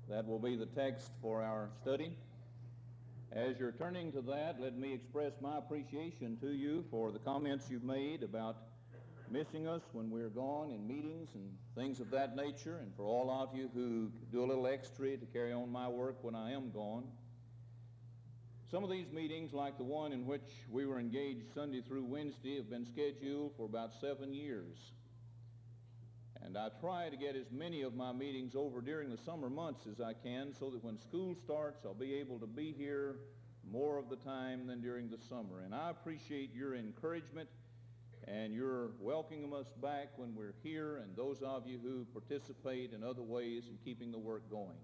That will be the text for our study. As you're turning to that, let me express my appreciation to you for the comments you've made about missing us when we're gone in meetings and things of that nature, and for all of you who do a little extra to carry on my work when I am gone. Some of these meetings, like the one in which we were engaged Sunday through Wednesday, have been scheduled for about 7 years. And I try to get as many of my meetings over during the summer months as I can so that when school starts, I'll be able to be here more of the time than during the summer. And I appreciate your encouragement and your welcoming us back when we're here, and those of you who participate in other ways in keeping the work going.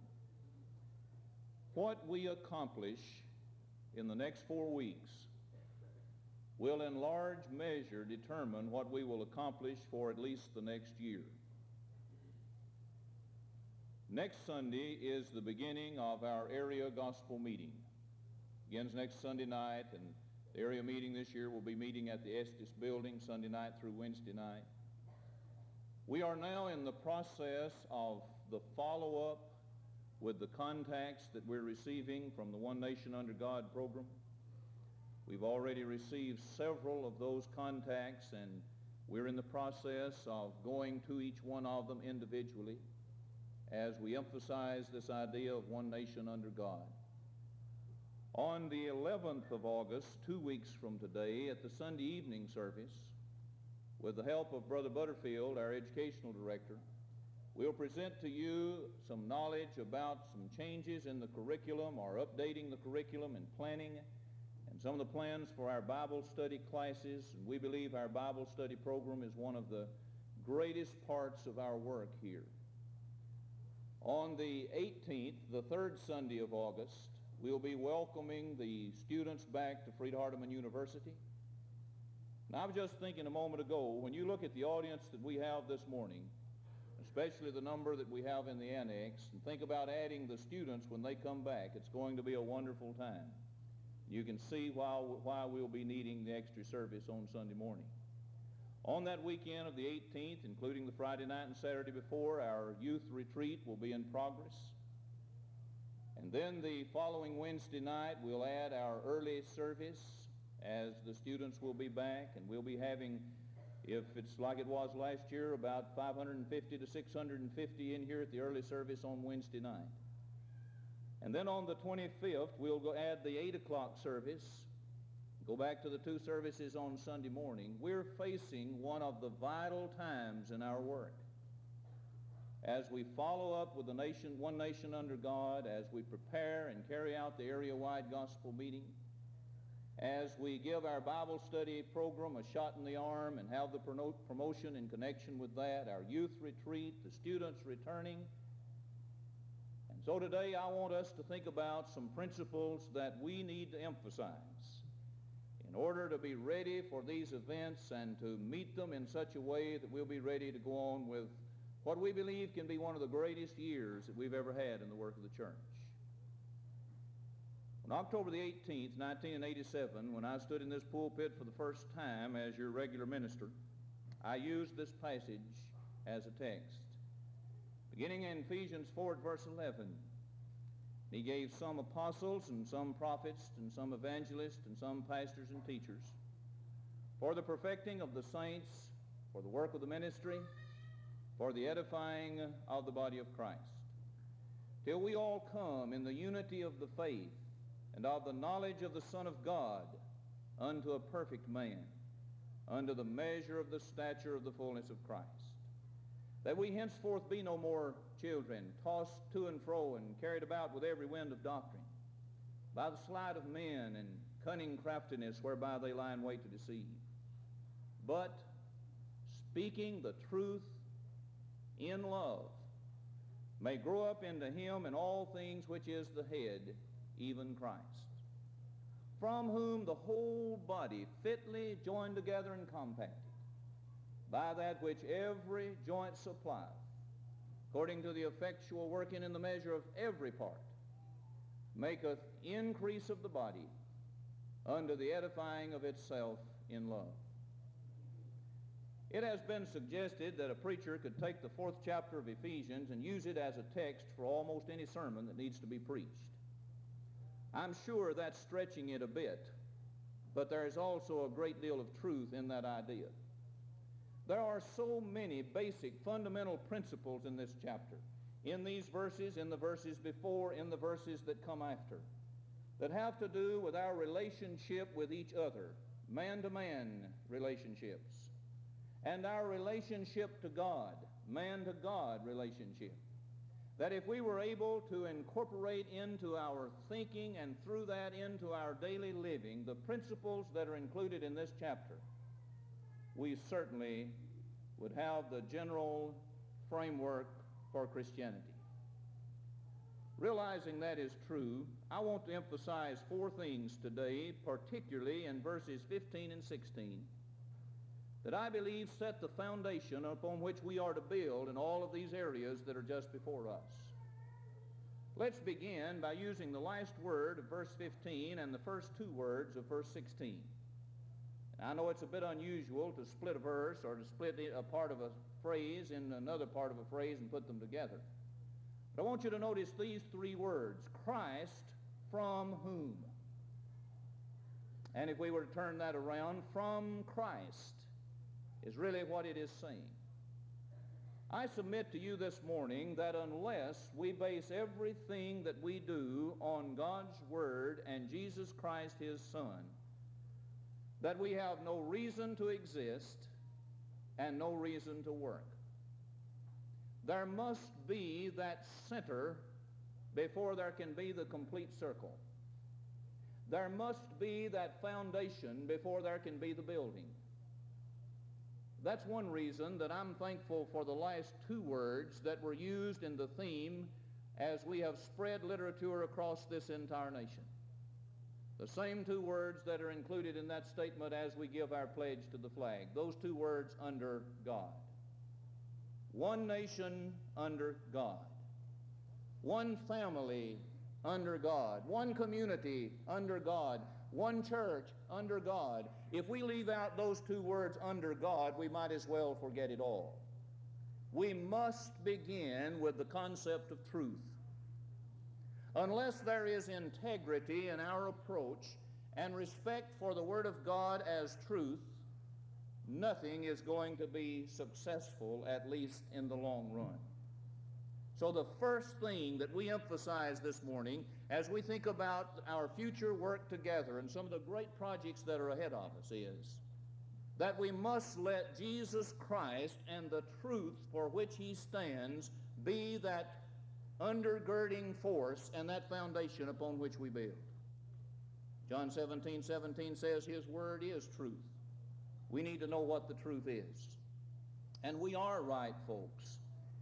What we accomplish in the next 4 weeks will in large measure determine what we will accomplish for at least the next year. Next Sunday is the beginning of our area gospel meeting. Begins next Sunday night, and the area meeting this year will be meeting at the Estes building Sunday night through Wednesday night. We are now in the process of the follow-up with the contacts that we're receiving from the One Nation Under God program. We've already received several of those contacts, and we're in the process of going to each one of them individually as we emphasize this idea of one nation under God. On the 11th of August, 2 weeks from today, at the Sunday evening service, with the help of Brother Butterfield, our educational director, we'll present to you some knowledge about some changes in the curriculum, or updating the curriculum and planning, and some of the plans for our Bible study classes. And we believe our Bible study program is one of the greatest parts of our work here. On the 18th, the third Sunday of August, we'll be welcoming the students back to Freed-Hardeman University. Now, I was just thinking a moment ago, when you look at the audience that we have this morning, especially the number that we have in the annex, and think about adding the students when they come back, it's going to be a wonderful time. You can see why we'll be needing the extra service on Sunday morning. On that weekend of the 18th, including the Friday night and Saturday before, our youth retreat will be in progress. And then the following Wednesday night, we'll add our early service as the students will be back, and we'll be having, if it's like it was last year, about 550 to 650 in here at the early service on Wednesday night. And then on the 25th, we'll go add the 8 o'clock service, go back to the 2 services on Sunday morning. We're facing one of the vital times in our work. As we follow up with the nation, One Nation Under God, as we prepare and carry out the area-wide gospel meeting, as we give our Bible study program a shot in the arm and have the promotion in connection with that, our youth retreat, the students returning. And so today I want us to think about some principles that we need to emphasize in order to be ready for these events and to meet them in such a way that we'll be ready to go on with what we believe can be one of the greatest years that we've ever had in the work of the church. On October the 18th, 1987, when I stood in this pulpit for the first time as your regular minister, I used this passage as a text. Beginning in Ephesians 4 at verse 11, he gave some apostles and some prophets and some evangelists and some pastors and teachers for the perfecting of the saints, for the work of the ministry, for the edifying of the body of Christ, till we all come in the unity of the faith and of the knowledge of the Son of God unto a perfect man, unto the measure of the stature of the fullness of Christ, that we henceforth be no more children, tossed to and fro and carried about with every wind of doctrine, by the sleight of men and cunning craftiness whereby they lie in wait to deceive, but speaking the truth in love, may grow up into him in all things which is the head, even Christ, from whom the whole body fitly joined together and compacted, by that which every joint supplieth, according to the effectual working in the measure of every part, maketh increase of the body unto the edifying of itself in love. It has been suggested that a preacher could take the 4th chapter of Ephesians and use it as a text for almost any sermon that needs to be preached. I'm sure that's stretching it a bit, but there is also a great deal of truth in that idea. There are so many basic, fundamental principles in this chapter, in these verses, in the verses before, in the verses that come after, that have to do with our relationship with each other, man-to-man relationships, and our relationship to God, man-to-God relationship. That if we were able to incorporate into our thinking and through that into our daily living the principles that are included in this chapter, we certainly would have the general framework for Christianity. Realizing that is true, I want to emphasize 4 things today, particularly in verses 15 and 16, that I believe set the foundation upon which we are to build in all of these areas that are just before us. Let's begin by using the last word of verse 15 and the first 2 words of verse 16. And I know it's a bit unusual to split a verse or to split a part of a phrase in another part of a phrase and put them together. But I want you to notice these 3 words, Christ from whom? And if we were to turn that around, from Christ is really what it is saying. I submit to you this morning that unless we base everything that we do on God's Word and Jesus Christ, His Son, that we have no reason to exist and no reason to work. There must be that center before there can be the complete circle. There must be that foundation before there can be the building. That's one reason that I'm thankful for the last 2 words that were used in the theme as we have spread literature across this entire nation. The same 2 words that are included in that statement as we give our pledge to the flag. Those 2 words, under God. One nation under God. One family under God. One community under God. One church under God. If we leave out those 2 words, under God, we might as well forget it all. We must begin with the concept of truth. Unless there is integrity in our approach and respect for the Word of God as truth, nothing is going to be successful, at least in the long run. So the first thing that we emphasize this morning as we think about our future work together and some of the great projects that are ahead of us is that we must let Jesus Christ and the truth for which He stands be that undergirding force and that foundation upon which we build. John 17:17 says His Word is truth. We need to know what the truth is. And we are right, folks.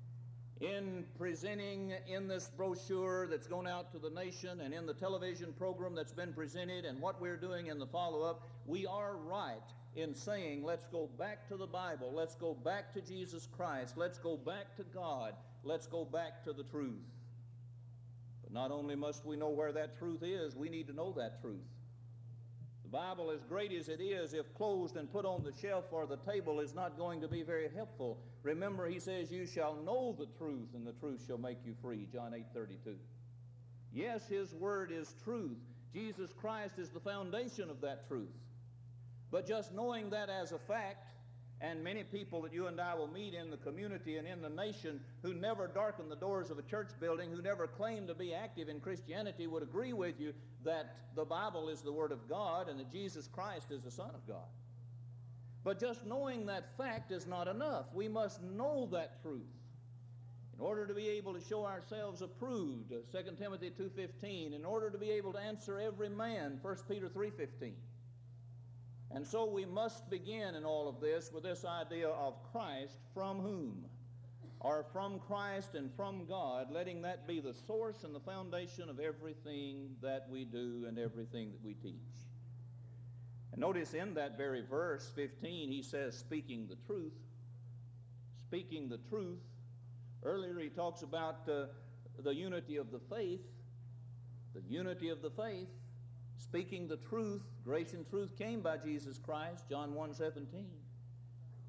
In presenting in this brochure that's gone out to the nation and in the television program that's been presented and what we're doing in the follow-up, we are right in saying let's go back to the Bible, let's go back to Jesus Christ, let's go back to God, let's go back to the truth. But not only must we know where that truth is, we need to know that truth. The Bible, as great as it is, if closed and put on the shelf or the table, is not going to be very helpful. Remember, He says, you shall know the truth, and the truth shall make you free, John 8:32. Yes, His Word is truth. Jesus Christ is the foundation of that truth. But just knowing that as a fact, and many people that you and I will meet in the community and in the nation who never darken the doors of a church building, who never claim to be active in Christianity, would agree with you that the Bible is the Word of God and that Jesus Christ is the Son of God. But just knowing that fact is not enough. We must know that truth in order to be able to show ourselves approved, 2 Timothy 2:15, in order to be able to answer every man, 1 Peter 3:15. And so we must begin in all of this with this idea of Christ from whom? Or from Christ and from God, letting that be the source and the foundation of everything that we do and everything that we teach. And notice in that very verse 15, he says, speaking the truth. Speaking the truth. Earlier he talks about the unity of the faith. The unity of the faith. Speaking the truth. Grace and truth came by Jesus Christ, John 1:17.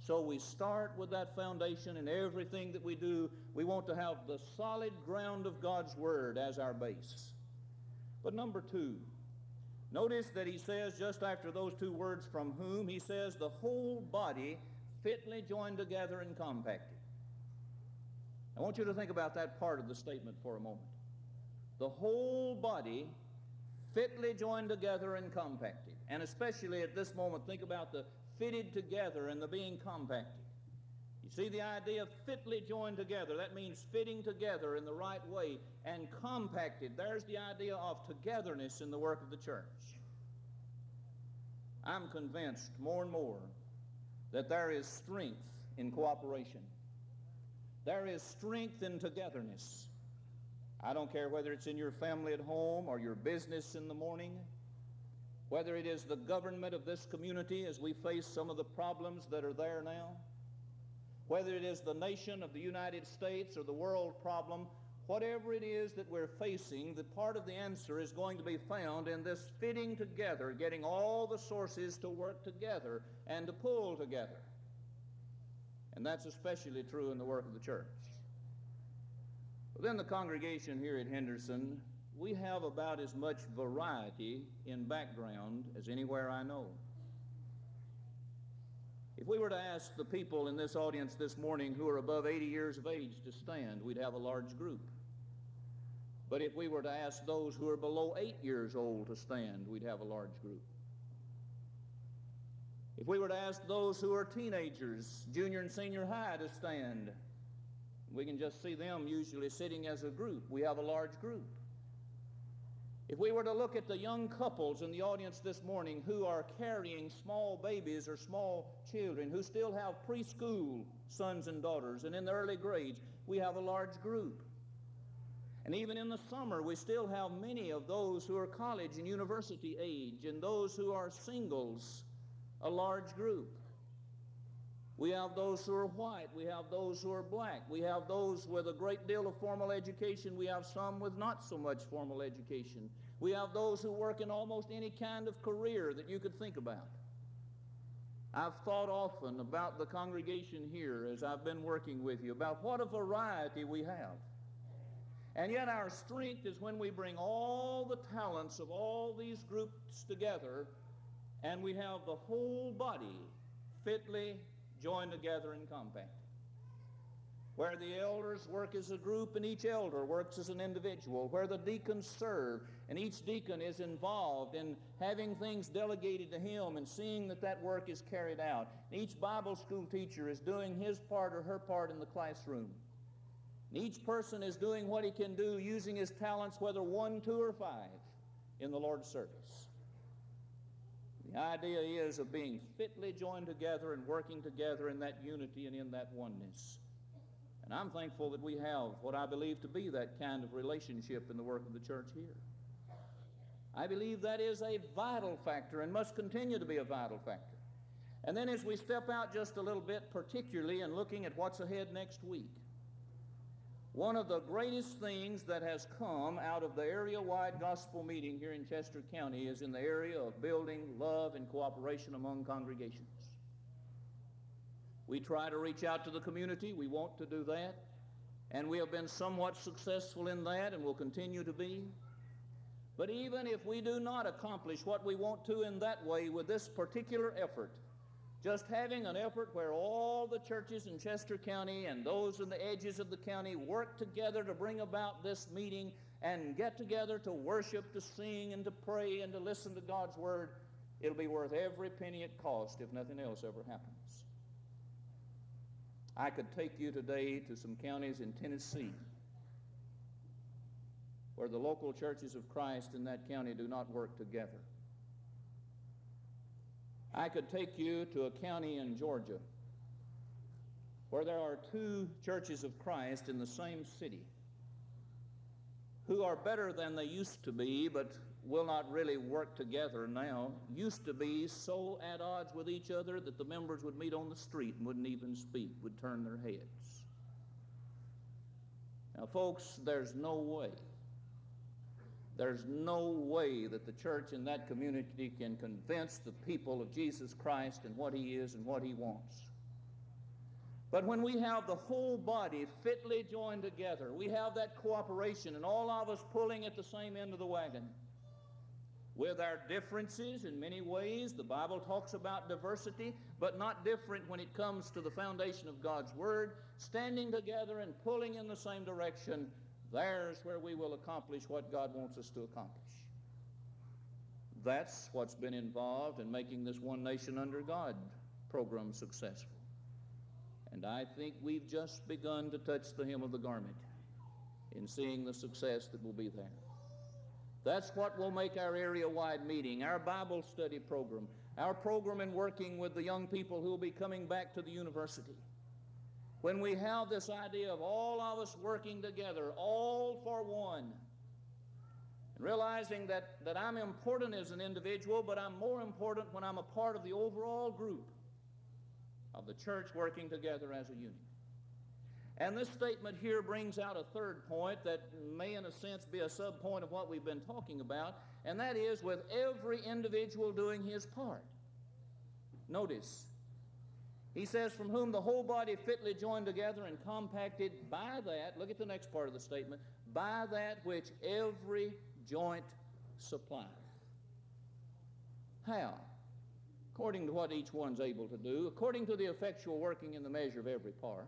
So we start with that foundation in everything that we do. We want to have the solid ground of God's Word as our base. But number two, notice that he says just after those two words, from whom, he says the whole body fitly joined together and compacted. I want you to think about that part of the statement for a moment. The whole body fitly joined together and compacted. And especially at this moment, think about the fitted together and the being compacted. You see the idea of fitly joined together. That means fitting together in the right way. And compacted, there's the idea of togetherness in the work of the church. I'm convinced more and more that there is strength in cooperation. There is strength in togetherness. I don't care whether it's in your family at home or your business in the morning, whether it is the government of this community as we face some of the problems that are there now, whether it is the nation of the United States or the world problem, whatever it is that we're facing, the part of the answer is going to be found in this fitting together, getting all the sources to work together and to pull together. And that's especially true in the work of the church. Within the congregation here at Henderson, we have about as much variety in background as anywhere I know. If we were to ask the people in this audience this morning who are above 80 years of age to stand, we'd have a large group. But if we were to ask those who are below 8 years old to stand, we'd have a large group. If we were to ask those who are teenagers, junior and senior high, to stand, we can just see them usually sitting as a group. We have a large group. If we were to look at the young couples in the audience this morning who are carrying small babies or small children, who still have preschool sons and daughters, and in the early grades, we have a large group. And even in the summer, we still have many of those who are college and university age, and those who are singles, a large group. We have those who are white. We have those who are black. We have those with a great deal of formal education. We have some with not so much formal education. We have those who work in almost any kind of career that you could think about. I've thought often about the congregation here as I've been working with you, about what a variety we have. And yet our strength is when we bring all the talents of all these groups together, and we have the whole body fitly joined together and compacted. Where the elders work as a group and each elder works as an individual. Where the deacons serve and each deacon is involved in having things delegated to him and seeing that that work is carried out. Each Bible school teacher is doing his part or her part in the classroom. And each person is doing what he can do using his talents, whether 1, 2, or 5, in the Lord's service. The idea is of being fitly joined together and working together in that unity and in that oneness. And I'm thankful that we have what I believe to be that kind of relationship in the work of the church here. I believe that is a vital factor and must continue to be a vital factor. And then as we step out just a little bit, particularly in looking at what's ahead next week, one of the greatest things that has come out of the area-wide gospel meeting here in Chester County is in the area of building love and cooperation among congregations. We try to reach out to the community. We want to do that. And we have been somewhat successful in that and will continue to be. But even if we do not accomplish what we want to in that way with this particular effort, just having an effort where all the churches in Chester County and those in the edges of the county work together to bring about this meeting and get together to worship, to sing, and to pray, and to listen to God's Word, it'll be worth every penny it costs if nothing else ever happens. I could take you today to some counties in Tennessee where the local churches of Christ in that county do not work together. I could take you to a county in Georgia where there are 2 churches of Christ in the same city who are better than they used to be, but will not really work together now. Used to be so at odds with each other that the members would meet on the street and wouldn't even speak, would turn their heads. Now, folks, there's no way that the church in that community can convince the people of Jesus Christ and what He is and what He wants But when we have the whole body fitly joined together, we have that cooperation and all of us pulling at the same end of the wagon. With our differences in many ways, the Bible talks about diversity, but not different when it comes to the foundation of God's Word, standing together and pulling in the same direction, there's where we will accomplish what God wants us to accomplish. That's what's been involved in making this One Nation Under God program successful. And I think we've just begun to touch the hem of the garment in seeing the success that will be there. That's what will make our area-wide meeting, our Bible study program, our program in working with the young people who will be coming back to the university. When we have this idea of all of us working together, all for one, and realizing that I'm important as an individual, but I'm more important when I'm a part of the overall group of the church working together as a unit. And this statement here brings out a third point that may in a sense be a sub-point of what we've been talking about, and that is with every individual doing his part. Notice, he says, from whom the whole body fitly joined together and compacted by that, look at the next part of the statement, by that which every joint supplieth. How? According to what each one's able to do, according to the effectual working in the measure of every part.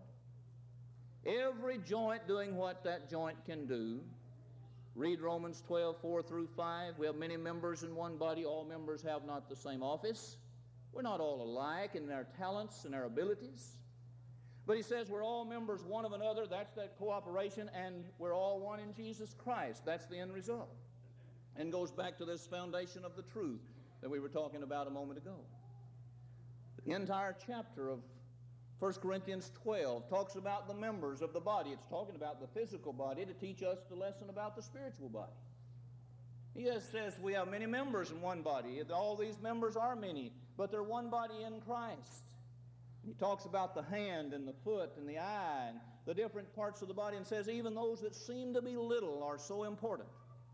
Every joint doing what that joint can do. Read Romans 12, 4 through 5. We have many members in one body. All members have not the same office. We're not all alike in our talents and our abilities. But he says we're all members one of another. That's that cooperation. And we're all one in Jesus Christ. That's the end result. And goes back to this foundation of the truth that we were talking about a moment ago. The entire chapter of 1 Corinthians 12 talks about the members of the body. It's talking about the physical body to teach us the lesson about the spiritual body. He just says we have many members in one body. All these members are many, but they're one body in Christ. He talks about the hand and the foot and the eye and the different parts of the body and says even those that seem to be little are so important.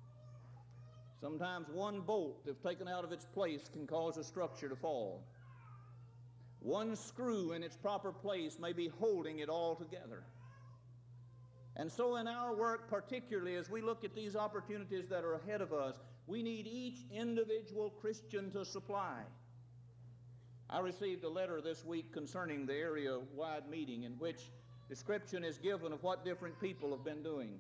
Sometimes one bolt, if taken out of its place, can cause a structure to fall. One screw in its proper place may be holding it all together. And so in our work, particularly as we look at these opportunities that are ahead of us, we need each individual Christian to supply. I received a letter this week concerning the area-wide meeting in which description is given of what different people have been doing.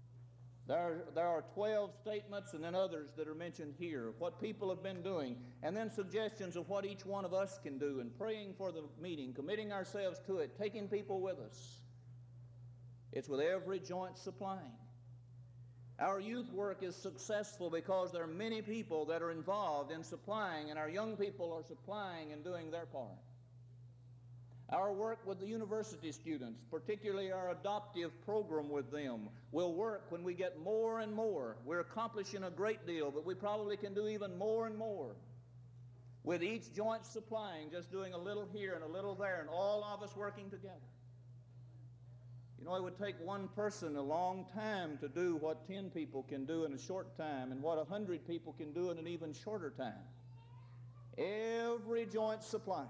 There are 12 statements and then others that are mentioned here of what people have been doing, and then suggestions of what each one of us can do, and praying for the meeting, committing ourselves to it, taking people with us. It's with every joint supplying. Our youth work is successful because there are many people that are involved in supplying, and our young people are supplying and doing their part. Our work with the university students, particularly our adoptive program with them, will work when we get more and more. We're accomplishing a great deal, but we probably can do even more and more. With each joint supplying, just doing a little here and a little there, and all of us working together. You know, it would take one person a long time to do what 10 people can do in a short time, and what 100 people can do in an even shorter time. Every joint supplying.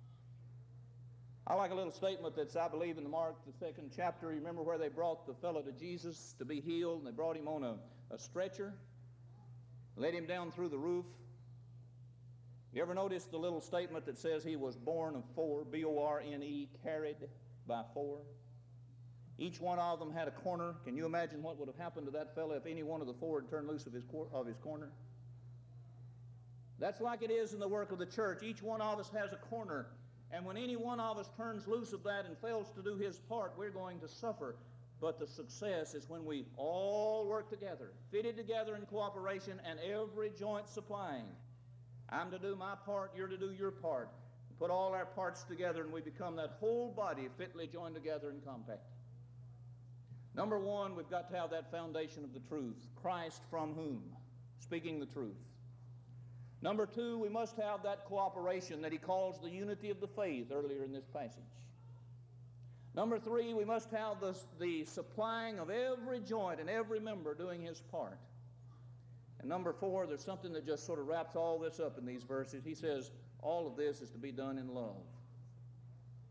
I like a little statement that's, I believe, in the Mark, the 2nd chapter. You remember where they brought the fellow to Jesus to be healed, and they brought him on a stretcher, let him down through the roof. You ever notice the little statement that says he was born of 4, B-O-R-N-E, carried by 4? Each one of them had a corner. Can you imagine what would have happened to that fellow if any one of the 4 had turned loose of his corner? That's like it is in the work of the church. Each one of us has a corner. And when any one of us turns loose of that and fails to do his part, we're going to suffer. But the success is when we all work together, fitted together in cooperation, and every joint supplying. I'm to do my part, you're to do your part. Put all our parts together, and we become that whole body fitly joined together and compacted. Number one, we've got to have that foundation of the truth. Christ from whom? Speaking the truth. Number two, we must have that cooperation that he calls the unity of the faith earlier in this passage. Number three, we must have the supplying of every joint and every member doing his part. And number four, there's something that just sort of wraps all this up in these verses. He says all of this is to be done in love.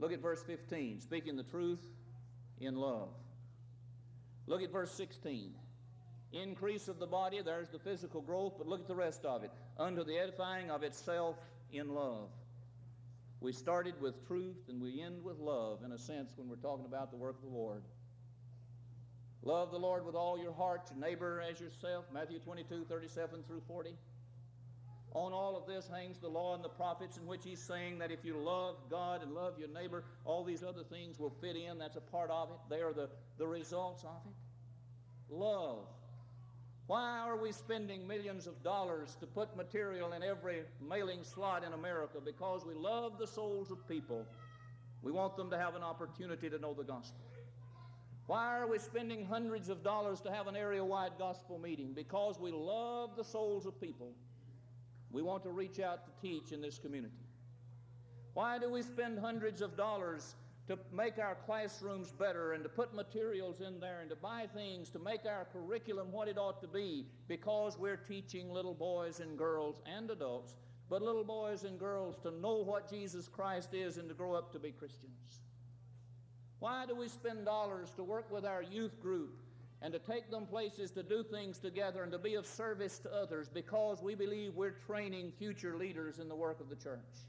Look at verse 15, speaking the truth in love. Look at verse 16. Increase of the body, there's the physical growth, but look at the rest of it. Unto the edifying of itself in love. We started with truth and we end with love, in a sense, when we're talking about the work of the Lord. Love the Lord with all your heart, your neighbor as yourself, Matthew 22:37 through 40. On all of this hangs the law and the prophets, in which he's saying that if you love God and love your neighbor, all these other things will fit in. That's a part of it. They are the results of it. Love. Why are we spending millions of dollars to put material in every mailing slot in America? Because we love the souls of people. We want them to have an opportunity to know the gospel. Why are we spending hundreds of dollars to have an area-wide gospel meeting? Because we love the souls of people. We want to reach out to teach in this community. Why do we spend hundreds of dollars to make our classrooms better and to put materials in there and to buy things to make our curriculum what it ought to be? Because we're teaching little boys and girls and adults, but little boys and girls to know what Jesus Christ is and to grow up to be Christians. Why do we spend dollars to work with our youth group and to take them places to do things together and to be of service to others? Because we believe we're training future leaders in the work of the church.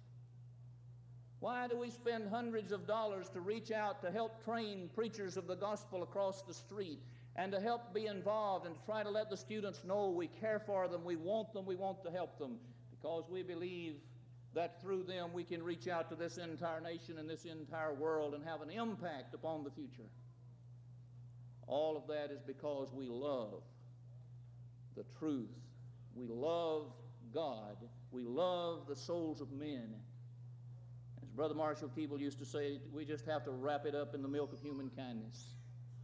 Why do we spend hundreds of dollars to reach out to help train preachers of the gospel across the street and to help be involved and to try to let the students know we care for them, we want to help them? Because we believe that through them we can reach out to this entire nation and this entire world and have an impact upon the future. All of that is because we love the truth. We love God. We love the souls of men. As Brother Marshall Keeble used to say, we just have to wrap it up in the milk of human kindness.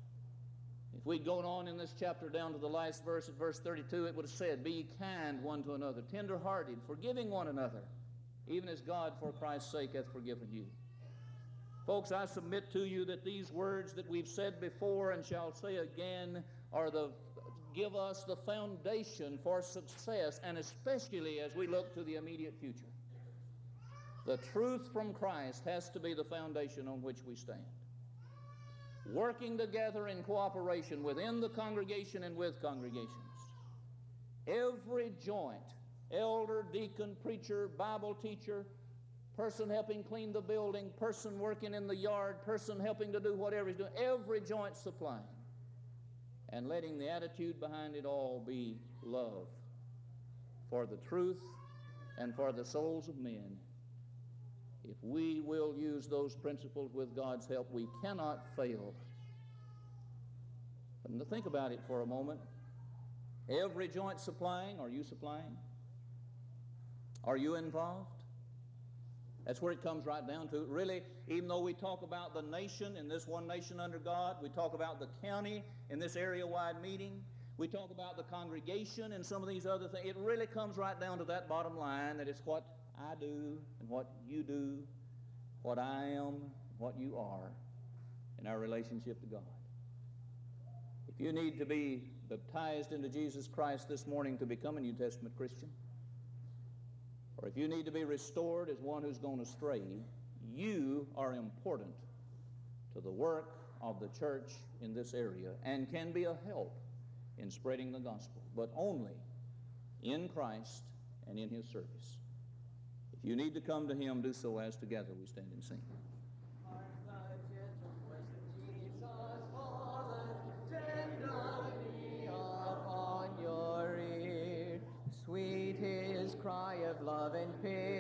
If we'd gone on in this chapter down to the last verse, at verse 32, it would have said, be ye kind one to another, tender-hearted, forgiving one another, even as God for Christ's sake hath forgiven you. Folks, I submit to you that these words that we've said before and shall say again give us the foundation for success, and especially as we look to the immediate future. The truth from Christ has to be the foundation on which we stand. Working together in cooperation within the congregation and with congregations. Every joint, elder, deacon, preacher, Bible teacher, person helping clean the building, person working in the yard, person helping to do whatever he's doing, every joint supplying. And letting the attitude behind it all be love for the truth and for the souls of men. If we will use those principles with God's help, we cannot fail. And to think about it for a moment, every joint supplying, are you supplying? Are you involved? That's where it comes right down to. Really, even though we talk about the nation in this one nation under God, we talk about the county in this area-wide meeting, we talk about the congregation and some of these other things, it really comes right down to that bottom line, that it's what I do and what you do, what I am, what you are in our relationship to God. If you need to be baptized into Jesus Christ this morning to become a New Testament Christian, or if you need to be restored as one who's gone astray, you are important to the work of the church in this area and can be a help in spreading the gospel, but only in Christ and in His service. If you need to come to Him, do so as together we stand and sing. Sweet His cry of love and pity.